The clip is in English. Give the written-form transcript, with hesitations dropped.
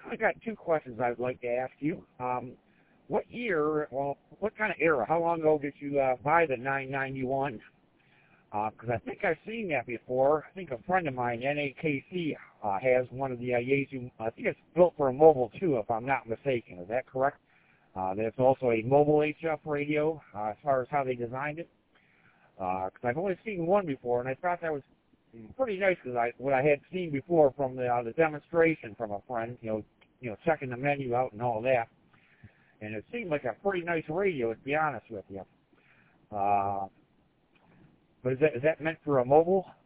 I got two questions I'd like to ask you. What year, well, what kind of era, how long ago did you buy the 991? Because I think I've seen that before. I think a friend of mine, NAKC, has one of the Yaesu. I think it's built for a mobile, too, if I'm not mistaken. Is that correct? That's also a mobile HF radio, as far as how they designed it. Because I've only seen one before, and I thought that was pretty nice because what I had seen before from the demonstration from a friend, checking the menu out and all that. And it seemed like a pretty nice radio, to be honest with you. But is that meant for a mobile?